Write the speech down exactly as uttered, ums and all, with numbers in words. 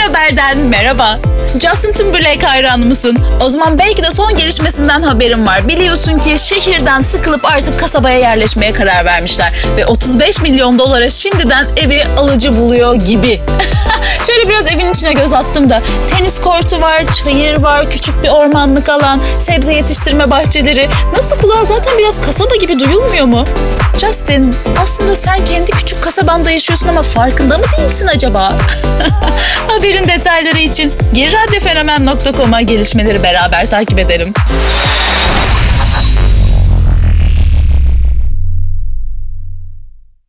Haber'den merhaba. Justin Timberlake hayranı mısın? O zaman belki de son gelişmesinden haberin var. Biliyorsun ki şehirden sıkılıp artık kasabaya yerleşmeye karar vermişler. Ve otuz beş milyon dolara şimdiden evi alıcı buluyor gibi. Şöyle biraz evin içine göz attım da tenis kortu var, çayır var, küçük bir ormanlık alan, sebze yetiştirme bahçeleri. Nasıl kulağa zaten biraz kasaba gibi duyulmuyor mu? Justin, aslında sen kendi küçük kasabanda yaşıyorsun ama farkında mı değilsin acaba? Haberin detayları için gir radyo fenomen nokta com'a gelişmeleri beraber takip edelim.